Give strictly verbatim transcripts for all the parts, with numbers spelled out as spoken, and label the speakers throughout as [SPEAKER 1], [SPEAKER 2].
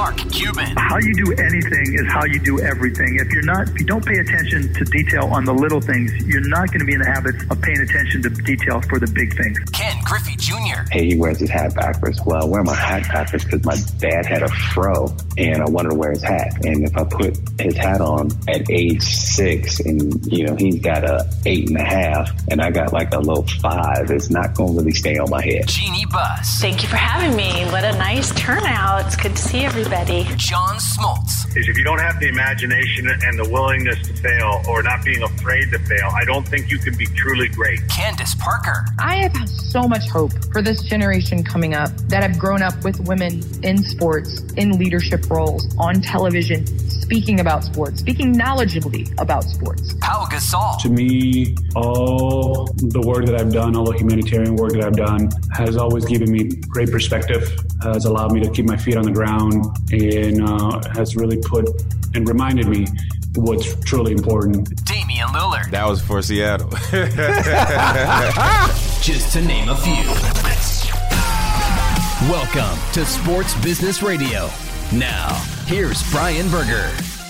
[SPEAKER 1] Mark Cuban.
[SPEAKER 2] How you do anything is how you do everything. If you're not, if you don't pay attention to detail on the little things, you're not going to be in the habit of paying attention to detail for the big things.
[SPEAKER 1] Ken Griffey Junior
[SPEAKER 3] Hey, he wears his hat backwards. Well, I wear my hat backwards because my dad had a fro and I wanted to wear his hat. And if I put his hat on at age six and, you know, he's got a eight and a half and I got like a low five, it's not going to really stay on my head.
[SPEAKER 1] Jeannie Buss.
[SPEAKER 4] Thank you for having me. What a nice turnout. It's good to see everybody.
[SPEAKER 1] John Smoltz.
[SPEAKER 5] Is if you don't have the imagination and the willingness to fail or not being afraid to fail, I don't think you can be truly great.
[SPEAKER 1] Candace Parker.
[SPEAKER 6] I have so much hope for this generation coming up that have grown up with women in sports, in leadership roles, on television, speaking about sports, speaking knowledgeably about sports.
[SPEAKER 1] Pau Gasol.
[SPEAKER 7] To me, all the work that I've done, all the humanitarian work that I've done has always given me great perspective, has allowed me to keep my feet on the ground, and uh, has really put and reminded me what's truly important.
[SPEAKER 1] Damian Lillard.
[SPEAKER 8] That was for Seattle.
[SPEAKER 1] Just to name a few. Welcome to Sports Business Radio. Now, here's Brian Berger.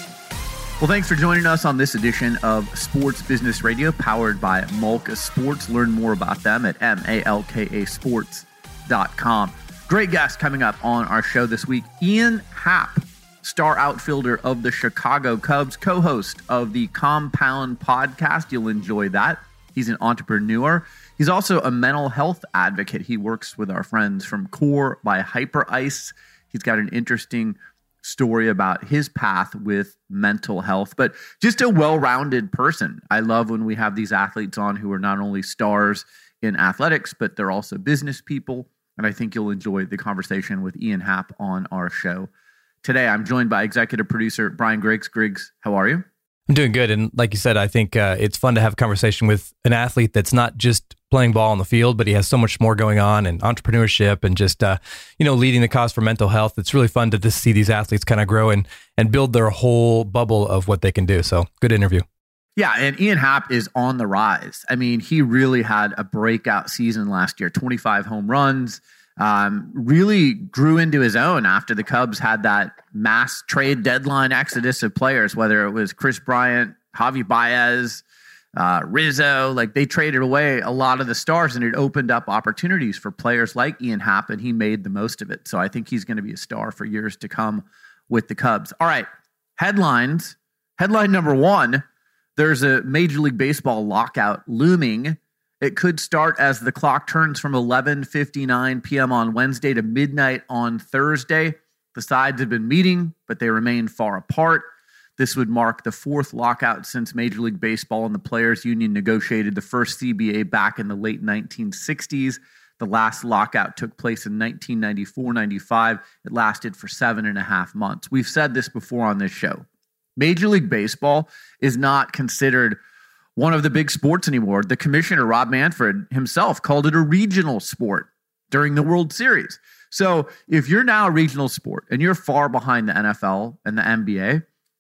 [SPEAKER 9] Well, thanks for joining us on this edition of Sports Business Radio, powered by Malka Sports. Learn more about them at M A L K A sports dot com. Great guest coming up on our show this week. Ian Happ, star outfielder of the Chicago Cubs, co-host of the Compound podcast. You'll enjoy that. He's an entrepreneur. He's also a mental health advocate. He works with our friends from Core by Hyperice. He's got an interesting story about his path with mental health, but just a well-rounded person. I love when we have these athletes on who are not only stars in athletics, but they're also business people. And I think you'll enjoy the conversation with Ian Happ on our show today. I'm joined by executive producer Brian Griggs. Griggs, how are you?
[SPEAKER 10] I'm doing good. And like you said, I think uh, it's fun to have a conversation with an athlete that's not just playing ball on the field, but he has so much more going on, and entrepreneurship and just, uh, you know, leading the cause for mental health. It's really fun to just see these athletes kind of grow and, and build their whole bubble of what they can do. So good interview.
[SPEAKER 9] Yeah, and Ian Happ is on the rise. I mean, he really had a breakout season last year, twenty-five home runs, um, really grew into his own after the Cubs had that mass trade deadline exodus of players, whether it was Chris Bryant, Javi Baez, uh, Rizzo. Like, they traded away a lot of the stars, and it opened up opportunities for players like Ian Happ, and he made the most of it. So I think he's going to be a star for years to come with the Cubs. All right, headlines. Headline number one. There's a Major League Baseball lockout looming. It could start as the clock turns from eleven fifty-nine p.m. on Wednesday to midnight on Thursday. The sides have been meeting, but they remain far apart. This would mark the fourth lockout since Major League Baseball and the Players Union negotiated the first C B A back in the late nineteen sixties. The last lockout took place in nineteen ninety-four ninety-five. It lasted for seven and a half months. We've said this before on this show. Major League Baseball is not considered one of the big sports anymore. The commissioner, Rob Manfred himself, called it a regional sport during the World Series. So if you're now a regional sport and you're far behind the N F L and the N B A,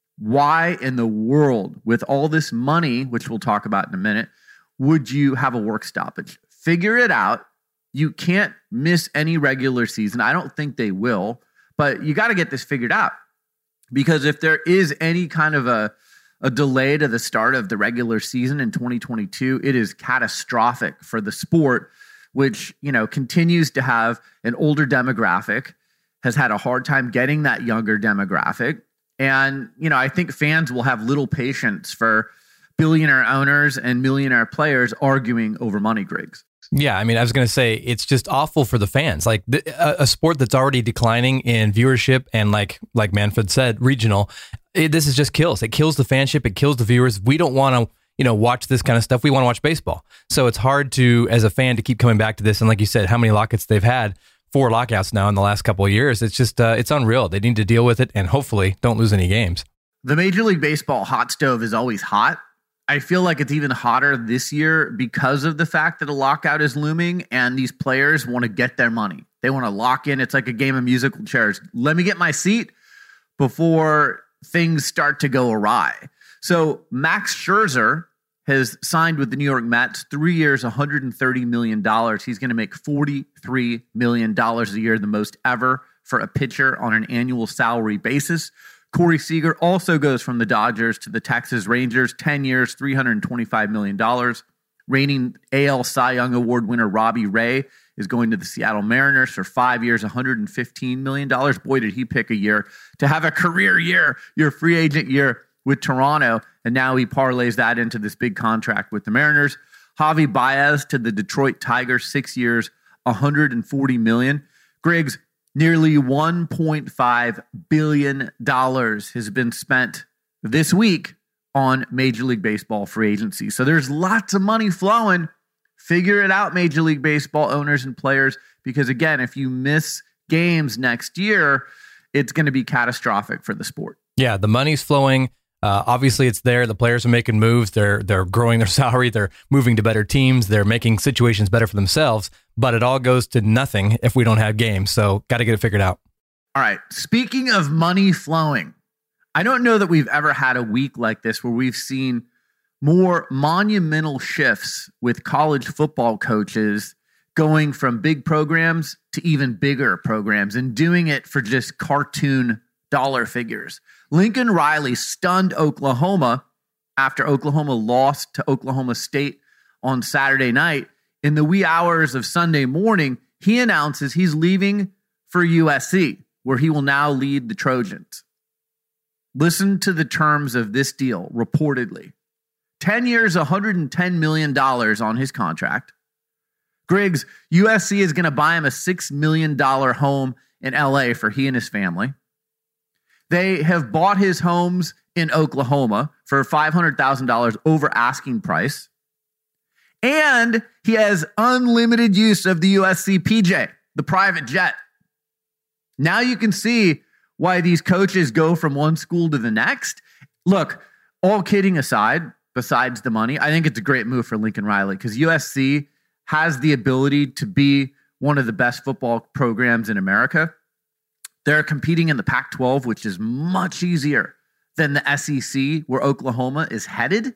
[SPEAKER 9] why in the world, with all this money, which we'll talk about in a minute, would you have a work stoppage? Figure it out. You can't miss any regular season. I don't think they will, but you got to get this figured out. Because if there is any kind of a, a delay to the start of the regular season in twenty twenty-two, it is catastrophic for the sport, which, you know, continues to have an older demographic, has had a hard time getting that younger demographic. And, you know, I think fans will have little patience for billionaire owners and millionaire players arguing over money, Griggs.
[SPEAKER 10] Yeah, I mean, I was going to say, it's just awful for the fans. Like the, a, a sport that's already declining in viewership and like like Manfred said, regional, it, this is just kills. It kills the fanship. It kills the viewers. We don't want to, you know, watch this kind of stuff. We want to watch baseball. So it's hard to, as a fan, to keep coming back to this. And like you said, how many lockouts they've had, four lockouts now in the last couple of years. It's just, uh, it's unreal. They need to deal with it and hopefully don't lose any games.
[SPEAKER 9] The Major League Baseball hot stove is always hot. I feel like it's even hotter this year because of the fact that a lockout is looming and these players want to get their money. They want to lock in. It's like a game of musical chairs. Let me get my seat before things start to go awry. So Max Scherzer has signed with the New York Mets, three years, one hundred thirty million dollars. He's going to make forty-three million dollars a year, the most ever for a pitcher on an annual salary basis. Corey Seager also goes from the Dodgers to the Texas Rangers, ten years, three hundred twenty-five million dollars. Reigning A L Cy Young Award winner Robbie Ray is going to the Seattle Mariners for five years, one hundred fifteen million dollars. Boy, did he pick a year to have a career year, your free agent year with Toronto, and now he parlays that into this big contract with the Mariners. Javi Baez to the Detroit Tigers, six years, one hundred forty million dollars. Griggs, nearly one point five billion dollars has been spent this week on Major League Baseball free agency. So there's lots of money flowing. Figure it out, Major League Baseball owners and players, because again, if you miss games next year, it's going to be catastrophic for the sport.
[SPEAKER 10] Yeah, the money's flowing. Uh, obviously, it's there. The players are making moves. They're they're growing their salary. They're moving to better teams. They're making situations better for themselves. But it all goes to nothing if we don't have games. So got to get it figured out.
[SPEAKER 9] All right. Speaking of money flowing, I don't know that we've ever had a week like this where we've seen more monumental shifts with college football coaches going from big programs to even bigger programs and doing it for just cartoon dollar figures. Lincoln Riley stunned Oklahoma after Oklahoma lost to Oklahoma State on Saturday night. In the wee hours of Sunday morning, he announces he's leaving for U S C, where he will now lead the Trojans. Listen to the terms of this deal, reportedly. ten years, one hundred ten million dollars on his contract. Griggs, U S C is going to buy him a six million dollars home in L A for he and his family. They have bought his homes in Oklahoma for five hundred thousand dollars over asking price. And he has unlimited use of the U S C P J, the private jet. Now you can see why these coaches go from one school to the next. Look, all kidding aside, besides the money, I think it's a great move for Lincoln Riley because U S C has the ability to be one of the best football programs in America. They're competing in the Pac twelve, which is much easier than the S E C, where Oklahoma is headed.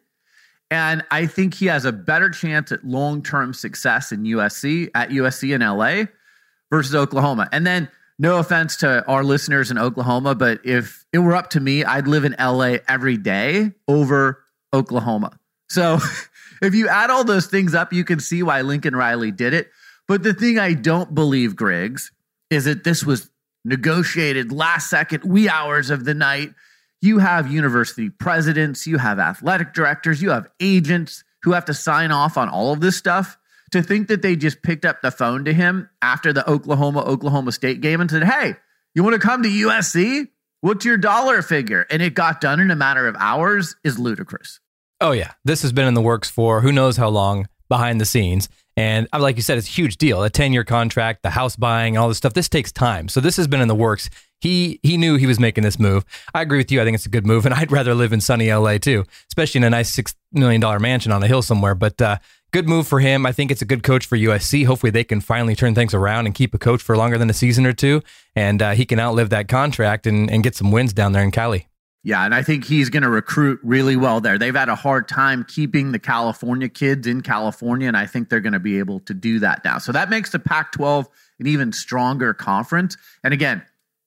[SPEAKER 9] And I think he has a better chance at long-term success in U S C, at U S C in L A versus Oklahoma. And then, no offense to our listeners in Oklahoma, but if it were up to me, I'd live in L A every day over Oklahoma. So if you add all those things up, you can see why Lincoln Riley did it. But the thing I don't believe, Griggs, is that this was negotiated last second, wee hours of the night. You have university presidents, you have athletic directors, you have agents who have to sign off on all of this stuff. To think that they just picked up the phone to him after the Oklahoma-Oklahoma State game and said, hey, you want to come to U S C? What's your dollar figure? And it got done in a matter of hours is ludicrous.
[SPEAKER 10] Oh, yeah. This has been in the works for who knows how long behind the scenes. And like you said, it's a huge deal. A ten-year contract, the house buying, all this stuff. This takes time. So this has been in the works. He he knew he was making this move. I agree with you. I think it's a good move. And I'd rather live in sunny L A too, especially in a nice six million dollars mansion on a hill somewhere. But uh, good move for him. I think it's a good coach for U S C. Hopefully they can finally turn things around and keep a coach for longer than a season or two. And uh, he can outlive that contract and, and get some wins down there in Cali.
[SPEAKER 9] Yeah, and I think he's going to recruit really well there. They've had a hard time keeping the California kids in California, and I think they're going to be able to do that now. So that makes the Pac twelve an even stronger conference. And again,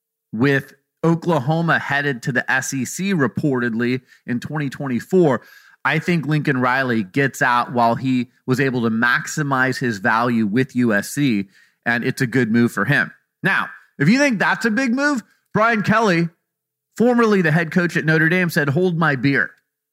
[SPEAKER 9] with Oklahoma headed to the S E C reportedly in twenty twenty-four, I think Lincoln Riley gets out while he was able to maximize his value with U S C, and it's a good move for him. Now, if you think that's a big move, Brian Kelly, formerly the head coach at Notre Dame, said, hold my beer.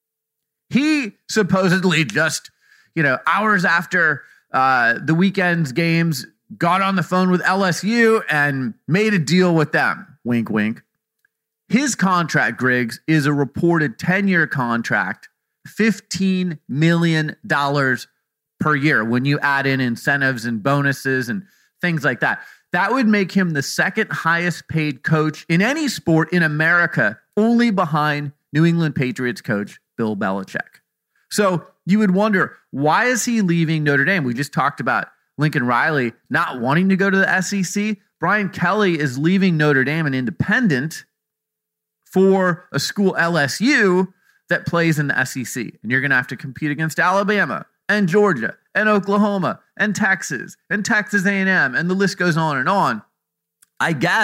[SPEAKER 9] He supposedly just, you know, hours after uh, the weekend's games, got on the phone with L S U and made a deal with them. Wink, wink. His contract, Griggs, is a reported ten-year contract, fifteen million dollars per year when you add in incentives and bonuses and things like that. That would make him the second highest paid coach in any sport in America, only behind New England Patriots coach Bill Belichick. So you would wonder, why is he leaving Notre Dame? We just talked about Lincoln Riley not wanting to go to the S E C. Brian Kelly is leaving Notre Dame an independent for a school, L S U, that plays in the S E C. And you're going to have to compete against Alabama and Georgia and Oklahoma and Texas and Texas A and M, and the list goes on and on. I guess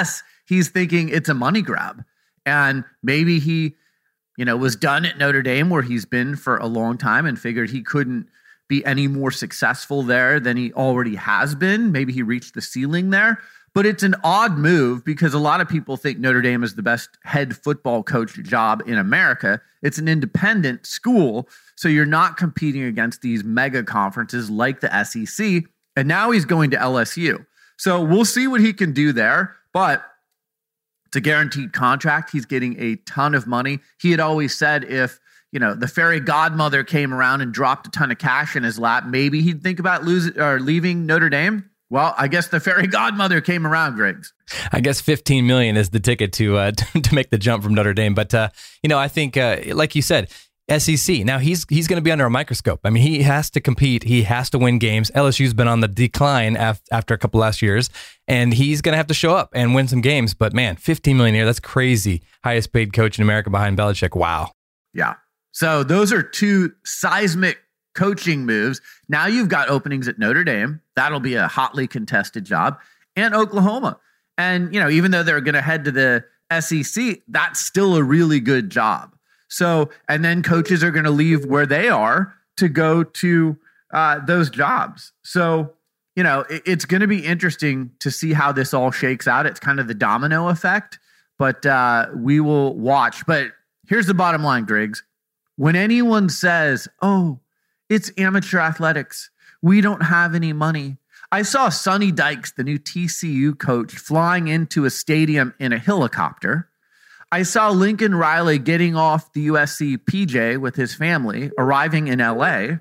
[SPEAKER 9] he's thinking it's a money grab. And maybe he, you know, was done at Notre Dame where he's been for a long time and figured he couldn't be any more successful there than he already has been. Maybe he reached the ceiling there. But it's an odd move because a lot of people think Notre Dame is the best head football coach job in America. It's an independent school, so you're not competing against these mega conferences like the S E C. And now he's going to L S U. So we'll see what he can do there. But it's a guaranteed contract. He's getting a ton of money. He had always said if, you know, the fairy godmother came around and dropped a ton of cash in his lap, maybe he'd think about losing or leaving Notre Dame. Well, I guess the fairy godmother came around, Griggs.
[SPEAKER 10] I guess fifteen million is the ticket to uh, to make the jump from Notre Dame. But, uh, you know, I think, uh, like you said, S E C. Now, he's he's going to be under a microscope. I mean, he has to compete. He has to win games. L S U's been on the decline af- after a couple last years, and he's going to have to show up and win some games. But, man, fifteen million a year, that's crazy. Highest paid coach in America behind Belichick. Wow.
[SPEAKER 9] Yeah. So those are two seismic coaching moves. Now you've got openings at Notre Dame. That'll be a hotly contested job. And Oklahoma. And, you know, even though they're going to head to the S E C, that's still a really good job. So, and then coaches are going to leave where they are to go to uh, those jobs. So, you know, it, it's going to be interesting to see how this all shakes out. It's kind of the domino effect, but uh, we will watch. But here's the bottom line, Griggs. When anyone says, oh, it's amateur athletics, we don't have any money. I saw Sonny Dykes, the new T C U coach, flying into a stadium in a helicopter. I saw Lincoln Riley getting off the U S C P J with his family, arriving in L A.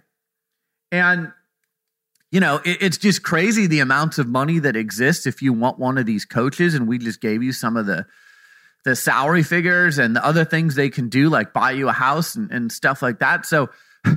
[SPEAKER 9] And, you know, it, it's just crazy the amounts of money that exists if you want one of these coaches. And we just gave you some of the the salary figures and the other things they can do, like buy you a house and, and stuff like that. So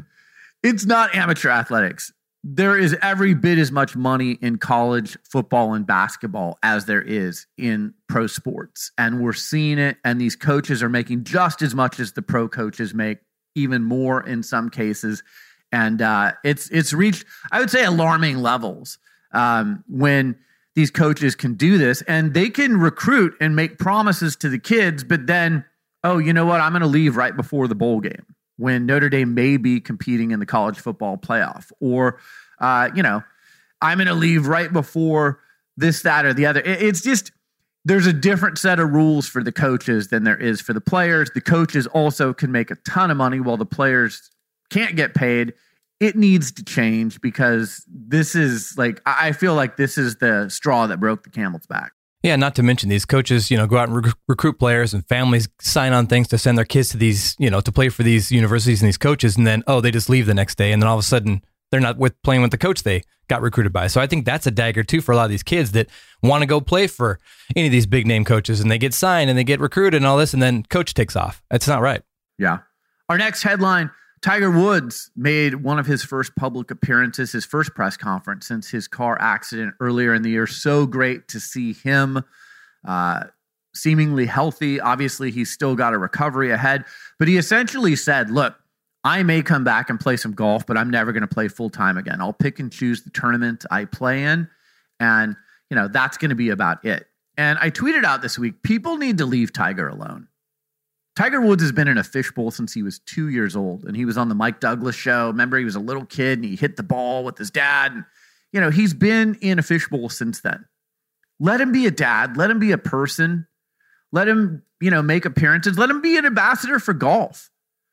[SPEAKER 9] it's not amateur athletics. There is every bit as much money in college football and basketball as there is in pro sports. And we're seeing it. And these coaches are making just as much as the pro coaches make, even more in some cases. And uh, it's it's reached, I would say, alarming levels um, when these coaches can do this. And they can recruit and make promises to the kids, but then, oh, you know what? I'm going to leave right before the bowl game, when Notre Dame may be competing in the college football playoff. Or, uh, you know, I'm going to leave right before this, that, or the other. It's just, there's a different set of rules for the coaches than there is for the players. The coaches also can make a ton of money while the players can't get paid. It needs to change because this is like, I feel like this is the straw that broke the camel's back.
[SPEAKER 10] Yeah, not to mention these coaches, you know, go out and rec- recruit players, and families sign on things to send their kids to these, you know, to play for these universities and these coaches. And then, oh, they just leave the next day. And then all of a sudden they're not with playing with the coach they got recruited by. So I think that's a dagger too for a lot of these kids that want to go play for any of these big name coaches, and they get signed and they get recruited and all this, and then coach takes off. That's not right.
[SPEAKER 9] Yeah. Our next headline, Tiger Woods made one of his first public appearances, his first press conference since his car accident earlier in the year. So great to see him uh, seemingly healthy. Obviously, he's still got a recovery ahead, but he essentially said, look, I may come back and play some golf, but I'm never going to play full time again. I'll pick and choose the tournament I play in. And, you know, that's going to be about it. And I tweeted out this week, people need to leave Tiger alone. Tiger Woods has been in a fishbowl since he was two years old, and he was on the Mike Douglas show. Remember, he was a little kid and he hit the ball with his dad. And, you know, he's been in a fishbowl since then. Let him be a dad. Let him be a person. Let him, you know, make appearances. Let him be an ambassador for golf.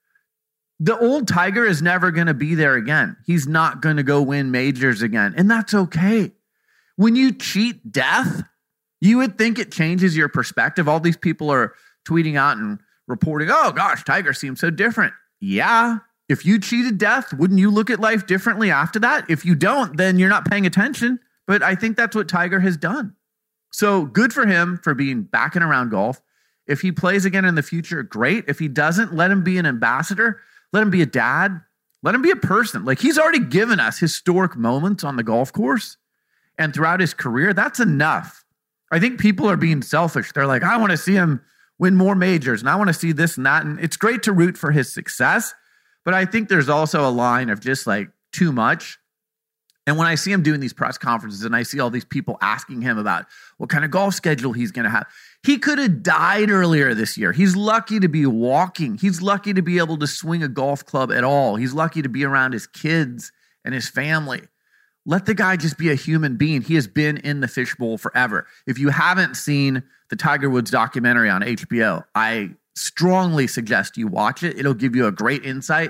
[SPEAKER 9] The old Tiger is never going to be there again. He's not going to go win majors again, and that's okay. When you cheat death, you would think it changes your perspective. All these people are tweeting out and reporting, oh gosh, Tiger seems so different. Yeah. If you cheated death, wouldn't you look at life differently after that? If you don't, then you're not paying attention. But I think that's what Tiger has done. So good for him for being back and around golf. If he plays again in the future, great. If he doesn't, let him be an ambassador. Let him be a dad. Let him be a person. Like, he's already given us historic moments on the golf course and throughout his career. That's enough. I think people are being selfish. They're like, I want to see him win more majors, and I want to see this and that. And it's great to root for his success, but I think there's also a line of just like too much. And when I see him doing these press conferences and I see all these people asking him about what kind of golf schedule he's going to have, He could have died earlier this year. He's lucky to be walking. He's lucky to be able to swing a golf club at all. He's lucky to be around his kids and his family. Let the guy just be a human being. He has been in the fishbowl forever. If you haven't seen the Tiger Woods documentary on H B O, I strongly suggest you watch it. It'll give you a great insight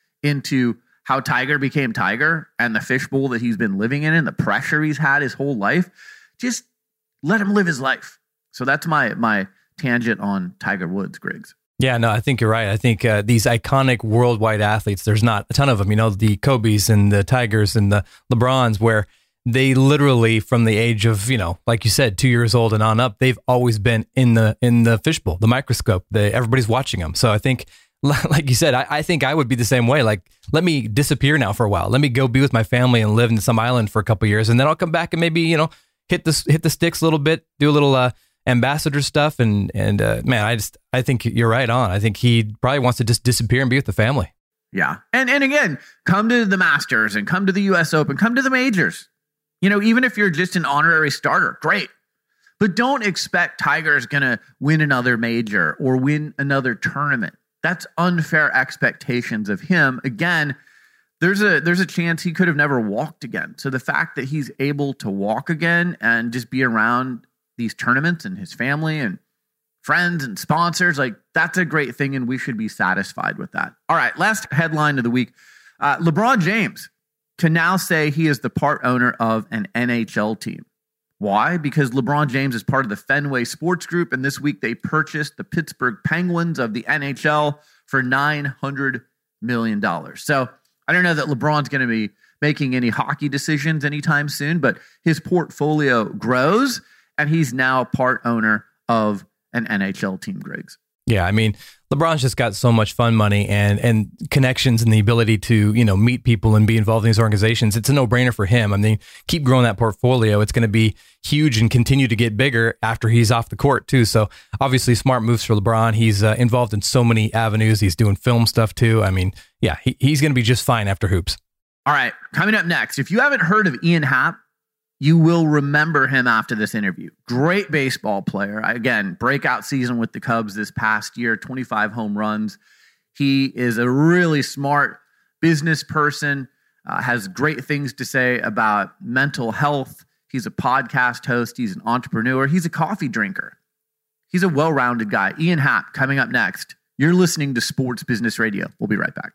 [SPEAKER 9] into how Tiger became Tiger and the fishbowl that he's been living in and the pressure he's had his whole life. Just let him live his life. So that's my my tangent on Tiger Woods, Griggs.
[SPEAKER 10] Yeah, no, I think you're right. I think uh, these iconic worldwide athletes, there's not a ton of them, you know, the Kobes and the Tigers and the LeBrons, where they literally from the age of, you know, like you said, two years old and on up, they've always been in the in the fishbowl, the microscope. The, everybody's watching them. So I think, like you said, I, I think I would be the same way. Like, let me disappear now for a while. Let me go be with my family and live in some island for a couple of years. And then I'll come back and maybe, you know, hit the, hit the sticks a little bit, do a little uh, ambassador stuff. And, and uh, man, I just, I think you're right on. I think he probably wants to just disappear and be with the family.
[SPEAKER 9] Yeah. And, and again, come to the Masters and come to the U S Open, come to the majors. You know, even if you're just an honorary starter, great. But don't expect Tiger's going to win another major or win another tournament. That's unfair expectations of him. Again, there's a there's a chance he could have never walked again. So the fact that he's able to walk again and just be around these tournaments and his family and friends and sponsors, like that's a great thing, and we should be satisfied with that. All right, last headline of the week. Uh, LeBron James can now say he is the part owner of an N H L team. Why? Because LeBron James is part of the Fenway Sports Group, and this week they purchased the Pittsburgh Penguins of the N H L for nine hundred million dollars. So I don't know that LeBron's going to be making any hockey decisions anytime soon, but his portfolio grows, and he's now part owner of an N H L team, Griggs.
[SPEAKER 10] Yeah, I mean, LeBron's just got so much fun money and and connections and the ability to, you know, meet people and be involved in these organizations. It's a no-brainer for him. I mean, keep growing that portfolio. It's going to be huge and continue to get bigger after he's off the court too. So obviously smart moves for LeBron. He's uh, involved in so many avenues. He's doing film stuff too. I mean, yeah, he, he's going to be just fine after hoops.
[SPEAKER 9] All right, coming up next, if you haven't heard of Ian Happ, you will remember him after this interview. Great baseball player. Again, breakout season with the Cubs this past year, twenty-five home runs. He is a really smart business person, uh, has great things to say about mental health. He's a podcast host. He's an entrepreneur. He's a coffee drinker. He's a well-rounded guy. Ian Happ coming up next. You're listening to Sports Business Radio. We'll be right back.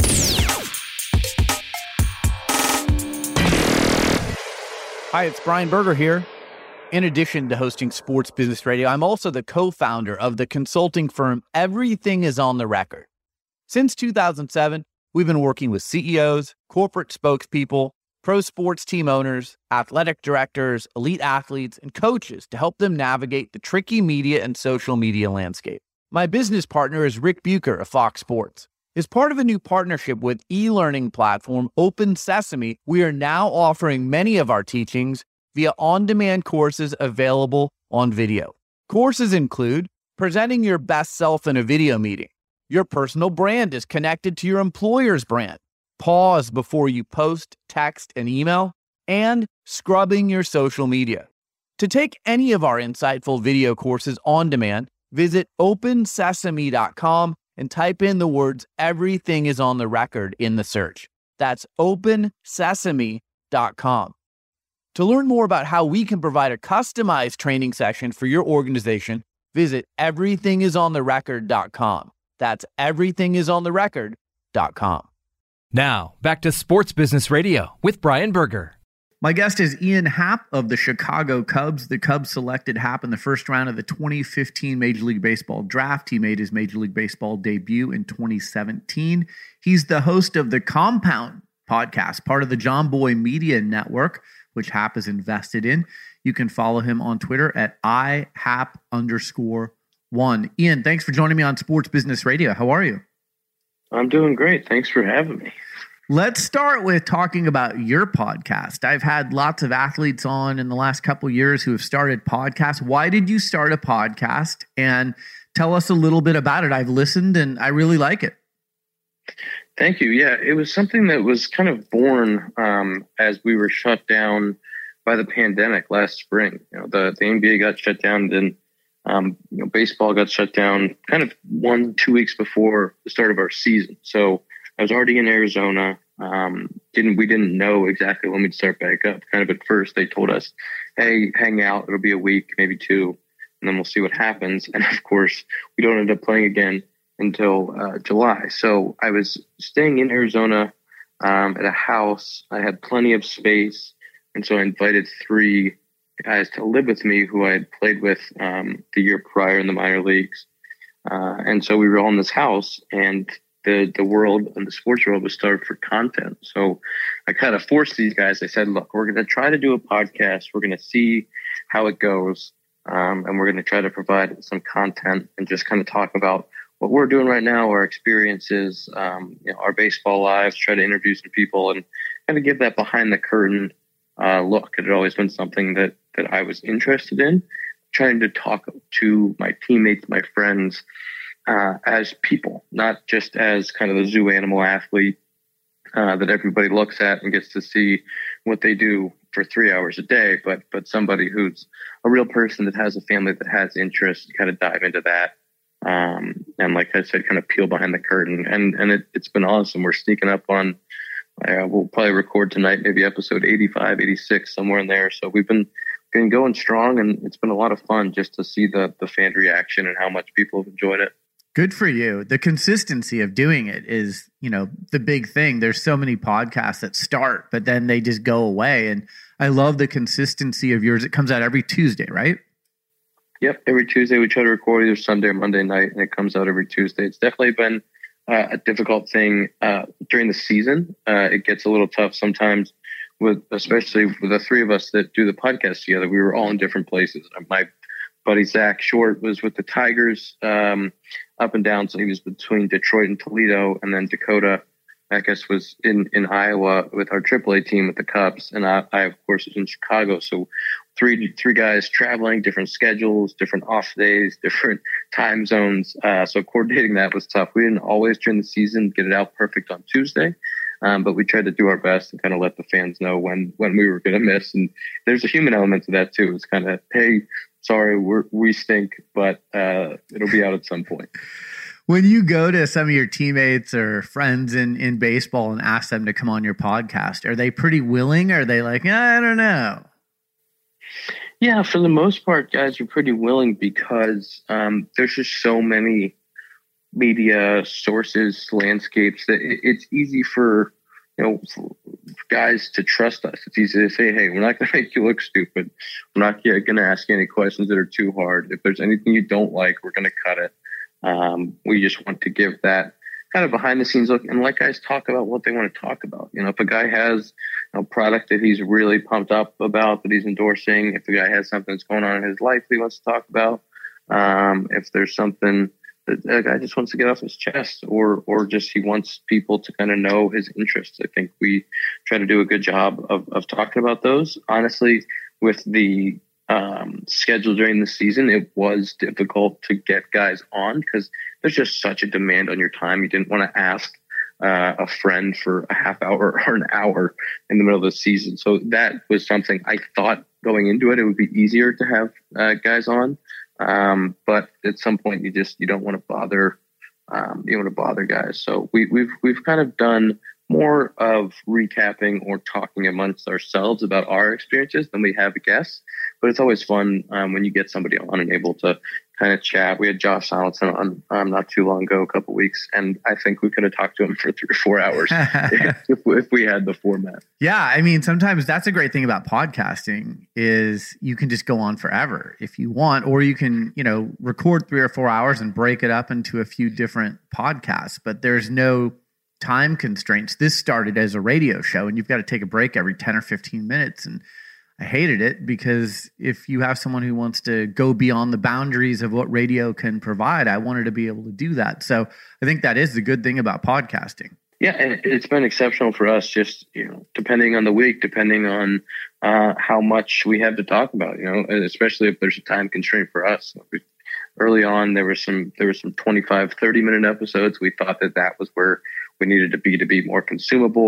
[SPEAKER 8] Hi, it's Brian Berger here. In addition to hosting Sports Business Radio, I'm also the co-founder of the consulting firm Everything is on the Record. Since two thousand seven, we've been working with C E Os, corporate spokespeople, pro sports team owners, athletic directors, elite athletes, and coaches to help them navigate the tricky media and social media landscape. My business partner is Rick Bucher of Fox Sports. As part of a new partnership with e-learning platform Open Sesame, we are now offering many of our teachings via on-demand courses available on video. Courses include presenting your best self in a video meeting, your personal brand is connected to your employer's brand, pause before you post, text, and email, and scrubbing your social media. To take any of our insightful video courses on demand, visit open sesame dot com and type in the words "everything is on the record" in the search. That's open sesame dot com. To learn more about how we can provide a customized training session for your organization, visit everything is on the record dot com. That's everything is on the record dot com.
[SPEAKER 10] Now, back to Sports Business Radio with Brian Berger.
[SPEAKER 9] My guest is Ian Happ of the Chicago Cubs. The Cubs selected Happ in the first round of the twenty fifteen Major League Baseball draft. He made his Major League Baseball debut in twenty seventeen. He's the host of the Compound podcast, part of the John Boy Media Network, which Happ is invested in. You can follow him on Twitter at ihap underscore one. Ian, thanks for joining me on Sports Business Radio. How are you?
[SPEAKER 11] I'm doing great. Thanks for having me.
[SPEAKER 9] Let's start with talking about your podcast. I've had lots of athletes on in the last couple of years who have started podcasts. Why did you start a podcast? And tell us a little bit about it. I've listened and I really like it.
[SPEAKER 11] Thank you. Yeah, it was something that was kind of born um, as we were shut down by the pandemic last spring. You know, the, the N B A got shut down, then um, you know, baseball got shut down kind of one, two weeks before the start of our season. So I was already in Arizona. Um, didn't we didn't know exactly when we'd start back up. Kind of at first, they told us, "Hey, hang out. It'll be a week, maybe two, and then we'll see what happens." And of course, we don't end up playing again until uh, July. So I was staying in Arizona um, at a house. I had plenty of space, and so I invited three guys to live with me who I had played with um, the year prior in the minor leagues. Uh, and so we were all in this house, and the the world and the sports world was starved for content. So I kind of forced these guys. I said, look, we're going to try to do a podcast. We're going to see how it goes. Um, and we're going to try to provide some content and just kind of talk about what we're doing right now, our experiences, um, you know, our baseball lives, try to interview some people and kind of give that behind the curtain uh, look. It had always been something that, that I was interested in, trying to talk to my teammates, my friends, uh, as people, not just as kind of the zoo animal athlete uh, that everybody looks at and gets to see what they do for three hours a day, but but somebody who's a real person that has a family that has interest, kind of dive into that. Um, and like I said, kind of peel behind the curtain. And and it, it's been awesome. We're sneaking up on, uh, we'll probably record tonight, maybe episode eighty-five, eighty-six, somewhere in there. So we've been, been going strong, and it's been a lot of fun just to see the the fan reaction and how much people have enjoyed it.
[SPEAKER 9] Good for you. The consistency of doing it is, you know, the big thing. There's so many podcasts that start, but then they just go away. And I love the consistency of yours. It comes out every Tuesday, right?
[SPEAKER 11] Yep. Every Tuesday we try to record either Sunday or Monday night, and it comes out every Tuesday. It's definitely been uh, a difficult thing uh, during the season. Uh, it gets a little tough sometimes with, especially with the three of us that do the podcast together. We were all in different places. My buddy Zach Short was with the Tigers, um, up and down. So he was between Detroit and Toledo, and then Dakota, I guess, was in, in Iowa with our triple A team with the Cubs. And I, I, of course, was in Chicago. So three, three guys traveling, different schedules, different off days, different time zones. Uh, so coordinating that was tough. We didn't always during the season get it out perfect on Tuesday. Um, but we tried to do our best and kind of let the fans know when, when we were going to miss. And there's a human element to that too. It's kind of, hey, sorry, we're, we stink, but uh, it'll be out at some point.
[SPEAKER 9] When you go to some of your teammates or friends in, in baseball and ask them to come on your podcast, are they pretty willing? Or are they like, I don't know?
[SPEAKER 11] Yeah, for the most part, guys are pretty willing because um, there's just so many media sources, landscapes that it, it's easy for, you know, for guys to trust us. It's easy to say, hey, we're not going to make you look stupid. We're not going to ask you any questions that are too hard. If there's anything you don't like, we're going to cut it. Um, we just want to give that kind of behind the scenes look and let guys talk about what they want to talk about. You know, if a guy has a product that he's really pumped up about, that he's endorsing, if the guy has something that's going on in his life that he wants to talk about, um, if there's something that a guy just wants to get off his chest, or or just he wants people to kind of know his interests. I think we try to do a good job of, of talking about those. Honestly, with the um, schedule during the season, it was difficult to get guys on because there's just such a demand on your time. You didn't want to ask uh, a friend for a half hour or an hour in the middle of the season. So that was something I thought going into it, it would be easier to have uh, guys on. Um, but at some point you just, you don't want to bother, um, you don't want to bother guys. So we, we've, we've kind of done more of recapping or talking amongst ourselves about our experiences than we have guests, but it's always fun, um, when you get somebody on and able to kind of chat. We had Josh Donaldson on, um, not too long ago, a couple weeks, and I think we could have talked to him for three or four hours if, if we had the format.
[SPEAKER 9] Yeah. I mean, sometimes that's a great thing about podcasting is you can just go on forever if you want, or you can, you know, record three or four hours and break it up into a few different podcasts, but there's no time constraints. This started as a radio show, and you've got to take a break every ten or fifteen minutes. And I hated it because if you have someone who wants to go beyond the boundaries of what radio can provide, I wanted to be able to do that. So I think that is the good thing about podcasting.
[SPEAKER 11] Yeah, and it's been exceptional for us, just, you know, depending on the week, depending on uh, how much we have to talk about, you know, especially if there's a time constraint for us. Early on, there was some, there were some twenty-five, thirty minute episodes. We thought that that was where we needed to be to be more consumable.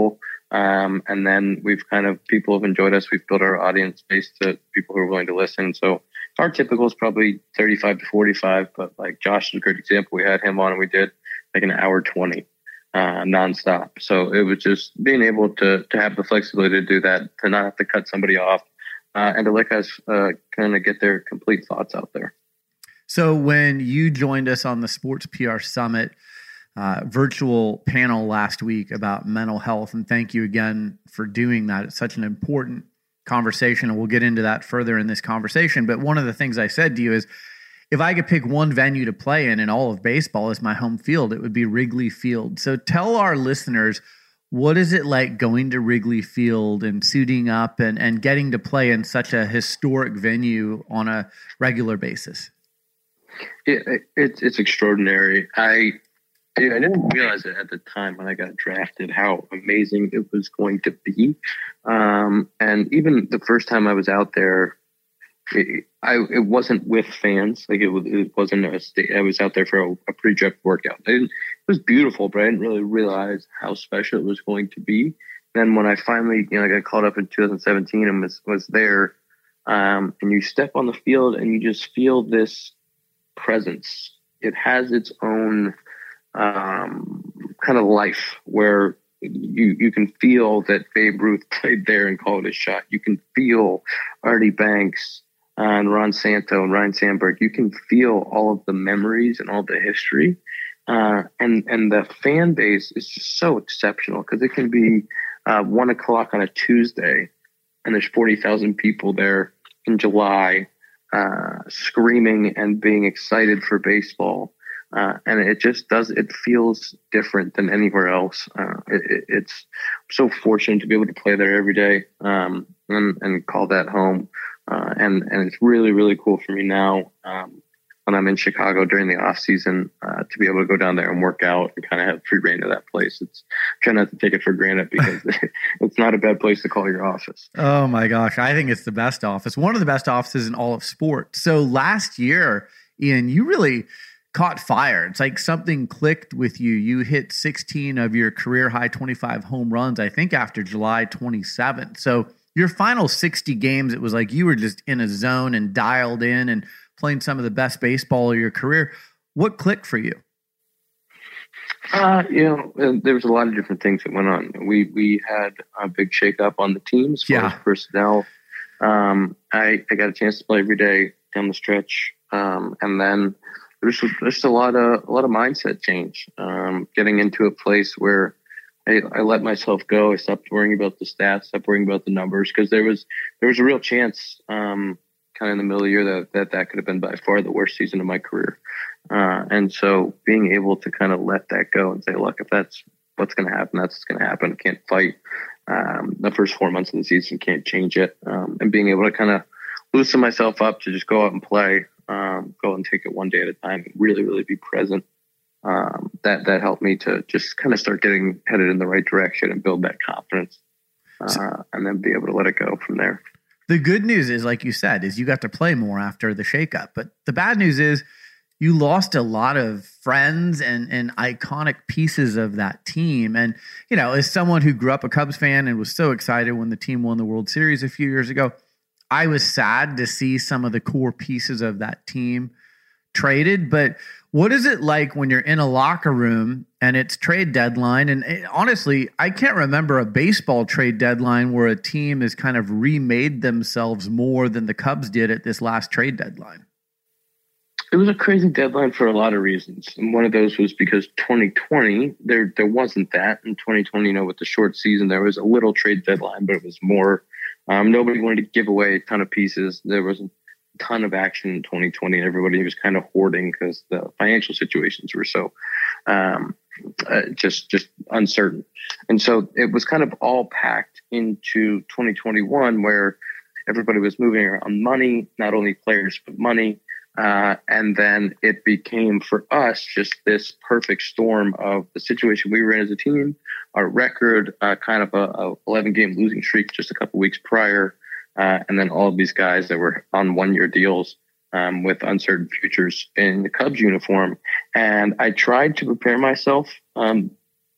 [SPEAKER 11] Um, and then we've kind of, people have enjoyed us. We've built our audience base to people who are willing to listen. So our typical is probably thirty-five to forty-five, but like Josh is a great example. We had him on and we did like an hour twenty uh, nonstop. So it was just being able to to have the flexibility to do that, to not have to cut somebody off, uh, and to let us uh, kind of get their complete thoughts out there.
[SPEAKER 9] So when you joined us on the Sports P R Summit uh, virtual panel last week about mental health, and thank you again for doing that. It's such an important conversation, and we'll get into that further in this conversation. But one of the things I said to you is, if I could pick one venue to play in in all of baseball as my home field, it would be Wrigley Field. So tell our listeners, what is it like going to Wrigley Field and suiting up and, and getting to play in such a historic venue on a regular basis?
[SPEAKER 11] It, it, it's it's extraordinary. I I didn't realize it at the time when I got drafted how amazing it was going to be. Um, and even the first time I was out there, it, I it wasn't with fans. Like it, was, it wasn't a state. I was out there for a, a pre-draft workout. I didn't, it was beautiful, but I didn't really realize how special it was going to be. Then when I finally, you know, I got called up in two thousand seventeen and was was there, um, and you step on the field and you just feel this presence. It has its own um, kind of life where you you can feel that Babe Ruth played there and called his shot. You can feel Artie Banks and Ron Santo and Ryan Sandberg. You can feel all of the memories and all the history. Uh, and, and the fan base is just so exceptional because it can be uh, one o'clock on a Tuesday and there's forty thousand people there in July uh, screaming and being excited for baseball. Uh, and it just does, it feels different than anywhere else. Uh, it, it, it's so fortunate to be able to play there every day um, and, and call that home. Uh, and, and it's really, really cool for me now um, when I'm in Chicago during the off season uh, to be able to go down there and work out and kind of have free reign of that place. It's try not to take it for granted because it's not a bad place to call your office.
[SPEAKER 9] Oh my gosh. I think it's the best office, one of the best offices in all of sports. So last year, Ian, you really caught fire. It's like something clicked with you. You hit sixteen of your career high twenty-five home runs, I think after July twenty-seventh. So your final sixty games, it was like you were just in a zone and dialed in and playing some of the best baseball of your career. What clicked for you?
[SPEAKER 11] Uh, you know, there was a lot of different things that went on. We we had a big shakeup on the team as far
[SPEAKER 9] Yeah.
[SPEAKER 11] as personnel. Um, I, I got a chance to play every day down the stretch. Um, and then there's just a lot of a lot of mindset change. Um, getting into a place where I, I let myself go. I stopped worrying about the stats, stopped worrying about the numbers, because there was there was a real chance, um, kind of in the middle of the year, that that, that could have been by far the worst season of my career. Uh, and so being able to kind of let that go and say, look, if that's what's going to happen, that's what's going to happen. Can't fight um, the first four months of the season, can't change it. Um, and being able to kind of loosen myself up to just go out and play. Um, go and take it one day at a time, and really, really be present. Um, that that helped me to just kind of start getting headed in the right direction and build that confidence, uh, and then be able to let it go from there.
[SPEAKER 9] The good news is, like you said, is you got to play more after the shakeup. But the bad news is you lost a lot of friends and, and iconic pieces of that team. And, you know, as someone who grew up a Cubs fan and was so excited when the team won the World Series a few years ago, I was sad to see some of the core pieces of that team traded. But what is it like when you're in a locker room and it's trade deadline? And it, honestly, I can't remember a baseball trade deadline where a team has kind of remade themselves more than the Cubs did at this last trade deadline.
[SPEAKER 11] It was a crazy deadline for a lot of reasons. And one of those was because twenty twenty, there there wasn't that. In twenty twenty, you know, with the short season, there was a little trade deadline, but it was more. Um, nobody wanted to give away a ton of pieces. There was a ton of action in twenty twenty, and everybody was kind of hoarding because the financial situations were so um, uh, just just uncertain. And so it was kind of all packed into twenty twenty-one, where everybody was moving around money, not only players, but money. Uh, and then it became for us just this perfect storm of the situation we were in as a team, our record, uh, kind of a, a eleven game losing streak just a couple weeks prior. Uh, and then all of these guys that were on one year deals um, with uncertain futures in the Cubs uniform. And I tried to prepare myself um,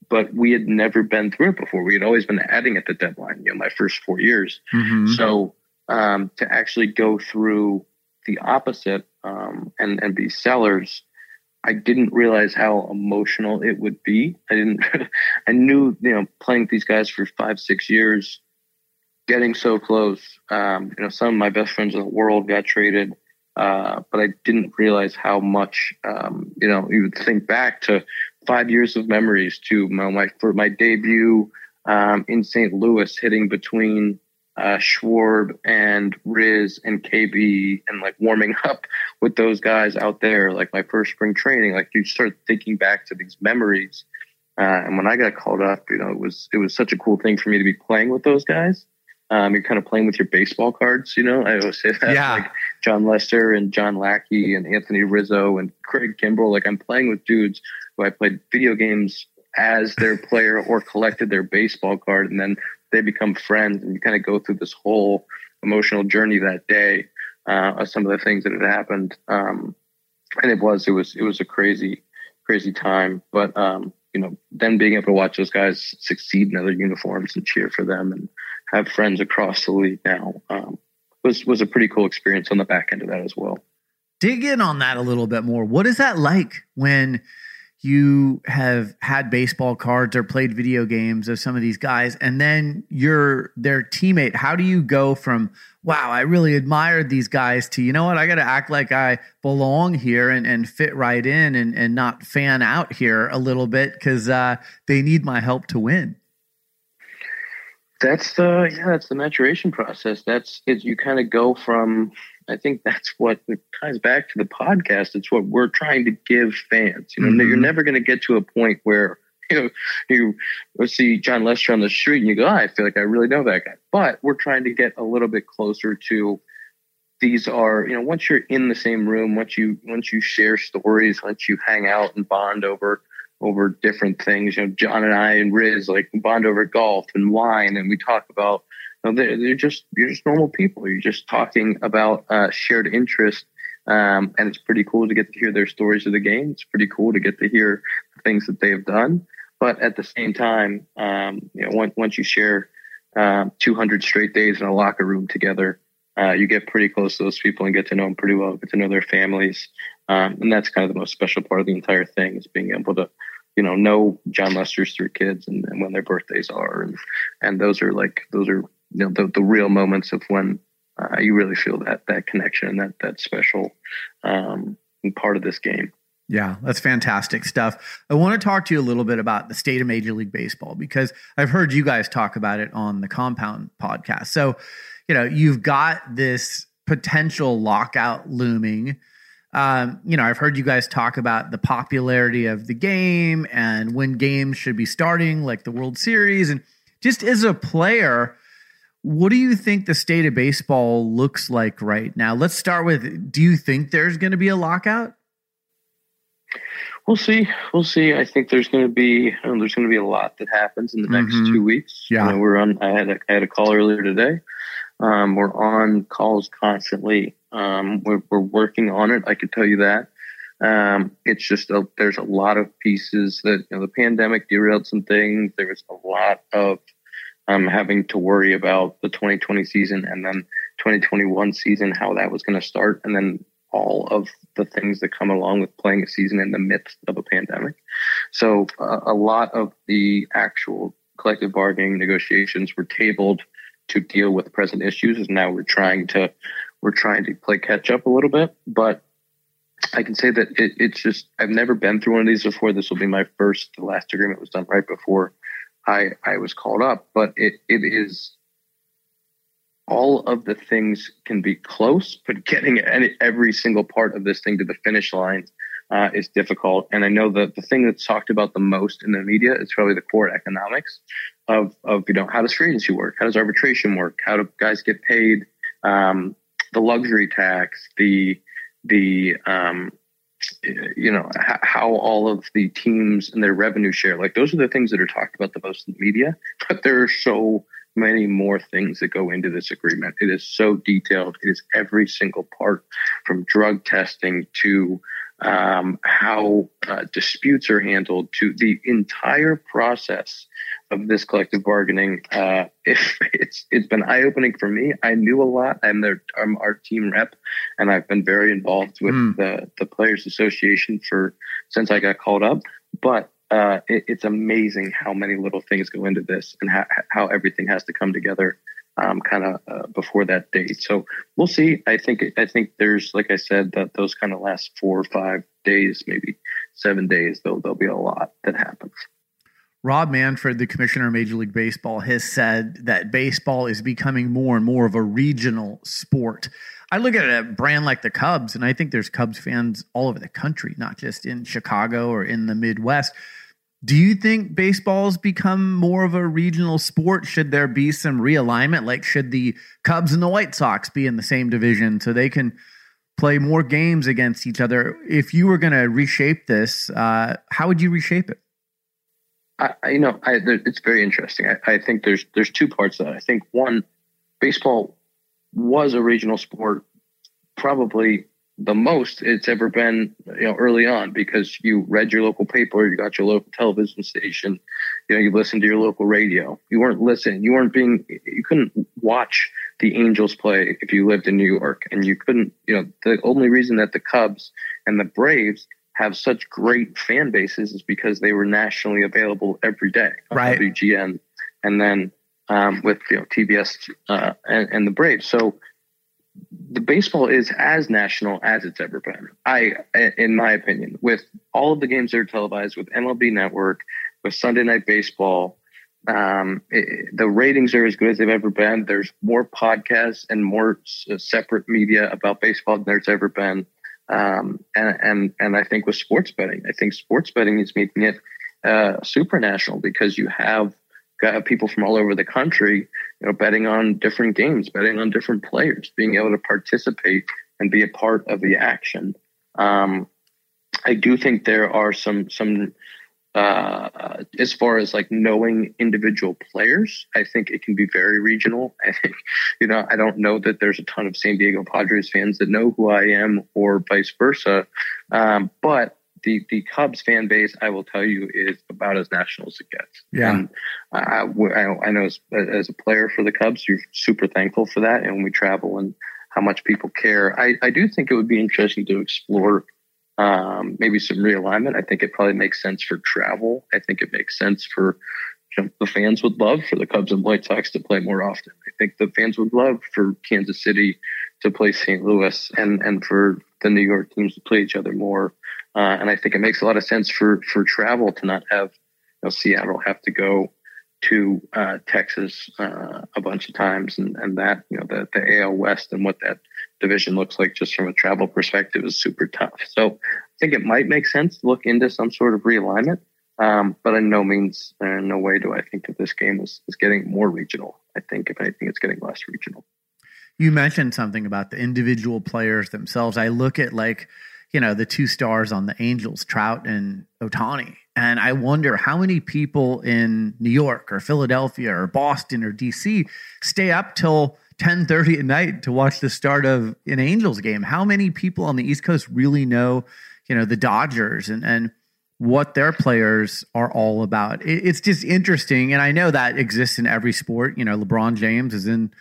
[SPEAKER 11] but we had never been through it before. We had always been adding at the deadline, you know, my first four years.
[SPEAKER 9] Mm-hmm.
[SPEAKER 11] So um, to actually go through the opposite um, and, and be sellers, I didn't realize how emotional it would be. I didn't, I knew, you know, playing with these guys for five, six years, getting so close. Um, you know, some of my best friends in the world got traded. Uh, but I didn't realize how much, um, you know, you would think back to five years of memories to my, my for my debut um, in Saint Louis, hitting between uh, Schwarb and Riz and K B, and like warming up with those guys out there, like my first spring training. Like you start thinking back to these memories, uh, and when I got called up, you know, it was it was such a cool thing for me to be playing with those guys. Um, you're kind of playing with your baseball cards, you know. I always say that,
[SPEAKER 9] yeah.
[SPEAKER 11] like John Lester and John Lackey and Anthony Rizzo and Craig Kimbrell. Like I'm playing with dudes who I played video games as their player or collected their baseball card, and then they become friends, and you kind of go through this whole emotional journey that day uh, of some of the things that had happened. Um, and it was, it was, it was a crazy, crazy time. But um, you know, then being able to watch those guys succeed in other uniforms and cheer for them and have friends across the league now um, was was a pretty cool experience on the back end of that as well.
[SPEAKER 9] Dig in on that a little bit more. What is that like when you have had baseball cards or played video games of some of these guys, and then you're their teammate? How do you go from, wow, I really admired these guys, to, you know what, I got to act like I belong here and, and fit right in and, and not fan out here a little bit because uh, they need my help to win?
[SPEAKER 11] That's the, yeah, that's the maturation process. That's it. You kind of go from, I think that's what it ties back to the podcast. It's what we're trying to give fans. You know, mm-hmm. You're never going to get to a point where, you know, you see John Lester on the street and you go, oh, I feel like I really know that guy. But we're trying to get a little bit closer to, these are, you know, once you're in the same room, once you, once you share stories, once you hang out and bond over over different things, you know, John and I and Riz like bond over golf and wine, and we talk about, you know, they're, they're just, you're just normal people. You're just talking about uh, shared interest, um, and it's pretty cool to get to hear their stories of the game. It's pretty cool to get to hear the things that they have done. But at the same time, um, you know, once, once you share um, two hundred straight days in a locker room together, uh, you get pretty close to those people and get to know them pretty well, get to know their families. Um, and that's kind of the most special part of the entire thing, is being able to, you know, know John Lester's three kids and, and when their birthdays are. And, and those are like, those are, you know, the, the real moments of when uh, you really feel that, that connection and that, that special um, part of this game.
[SPEAKER 9] Yeah, that's fantastic stuff. I want to talk to you a little bit about the state of Major League Baseball, because I've heard you guys talk about it on the Compound podcast. So, you know, you've got this potential lockout looming. Um, you know, I've heard you guys talk about the popularity of the game and when games should be starting, like the World Series. And just as a player, what do you think the state of baseball looks like right now? Let's start with, do you think there's going to be a lockout?
[SPEAKER 11] We'll see. We'll see. I think there's going to be, I know, there's going to be a lot that happens in the next
[SPEAKER 9] Mm-hmm.
[SPEAKER 11] two weeks.
[SPEAKER 9] Yeah.
[SPEAKER 11] You know, we're on, I had a, I had a call earlier today. Um, we're on calls constantly. Um, we're, we're working on it. I can tell you that. Um, it's just, a, there's a lot of pieces that, you know, the pandemic derailed some things. There was a lot of, um, having to worry about the twenty twenty season and then twenty twenty-one season, how that was going to start. And then all of the things that come along with playing a season in the midst of a pandemic. So uh, a lot of the actual collective bargaining negotiations were tabled to deal with present issues. And now we're trying to, we're trying to play catch up a little bit, but I can say that it, it's just, I've never been through one of these before. This will be my first. The last agreement was done right before I, I was called up, but it, it is, all of the things can be close, but getting any, every single part of this thing to the finish line uh, is difficult. And I know that the thing that's talked about the most in the media is probably the core economics of, of, you know, how does free agency work? How does arbitration work? How do guys get paid? Um, the luxury tax, the, the, um, you know, h- how all of the teams and their revenue share, like those are the things that are talked about the most in the media, but there are so many more things that go into this agreement. It is so detailed. It is every single part, from drug testing to um, how uh, disputes are handled, to the entire process of this collective bargaining. Uh, if it's it's been eye opening for me. I knew a lot. I'm their I'm our team rep, and I've been very involved with mm. the the Players Association for since I got called up. But uh, it, it's amazing how many little things go into this, and how how everything has to come together. Um, kind of uh, before that date. So we'll see. I think I think there's, like I said, that those kind of last four or five days, maybe seven days, there'll, there'll be a lot that happens.
[SPEAKER 9] Rob Manfred, the commissioner of Major League Baseball, has said that baseball is becoming more and more of a regional sport. I look at a brand like the Cubs, and I think there's Cubs fans all over the country, not just in Chicago or in the Midwest. Do you think baseball's become more of a regional sport? Should there be some realignment? Like, should the Cubs and the White Sox be in the same division so they can play more games against each other? If you were going to reshape this, uh, how would you reshape it?
[SPEAKER 11] I, you know, I, it's very interesting. I, I think there's there's two parts of that. I think one, baseball was a regional sport, probably the most it's ever been, you know, early on, because you read your local paper, you got your local television station, you know, you listened to your local radio. You weren't listening. You weren't being, you couldn't watch the Angels play if you lived in New York, and you couldn't, you know, the only reason that the Cubs and the Braves have such great fan bases is because they were nationally available every day on
[SPEAKER 9] right.
[SPEAKER 11] W G N, and then um, with, you know, T B S uh, and, and the Braves. So the baseball is as national as it's ever been. I, in my opinion, with all of the games that are televised, with M L B Network, with Sunday Night Baseball, um, it, the ratings are as good as they've ever been. There's more podcasts and more s- separate media about baseball than there's ever been. Um, and, and, and I think with sports betting, I think sports betting is making it uh, supranational, because you have got people from all over the country, you know, betting on different games, betting on different players, being able to participate and be a part of the action. Um, I do think there are some, some, uh, as far as like knowing individual players, I think it can be very regional. I think, you know, I don't know that there's a ton of San Diego Padres fans that know who I am, or vice versa. Um, but The the Cubs fan base, I will tell you, is about as national as it gets.
[SPEAKER 9] Yeah.
[SPEAKER 11] And I, I, I know as, as a player for the Cubs, you're super thankful for that. And when we travel and how much people care, I, I do think it would be interesting to explore um, maybe some realignment. I think it probably makes sense for travel. I think it makes sense for, you know, the fans would love for the Cubs and White Sox to play more often. I think the fans would love for Kansas City to play Saint Louis, and, and for the New York teams to play each other more. Uh, and I think it makes a lot of sense for, for travel to not have, you know, Seattle have to go to uh, Texas uh, a bunch of times, and, and that, you know, the, the A L West and what that division looks like just from a travel perspective is super tough. So I think it might make sense to look into some sort of realignment, um, but in no means, uh, no way do I think that this game is, is getting more regional. I think if anything, it's getting less regional.
[SPEAKER 9] You mentioned something about the individual players themselves. I look at, like, you know, the two stars on the Angels, Trout and Ohtani. And I wonder how many people in New York or Philadelphia or Boston or D C stay up till ten thirty at night to watch the start of an Angels game. How many people on the East Coast really know, you know, the Dodgers and, and what their players are all about? It, it's just interesting. And I know that exists in every sport. You know, LeBron James is in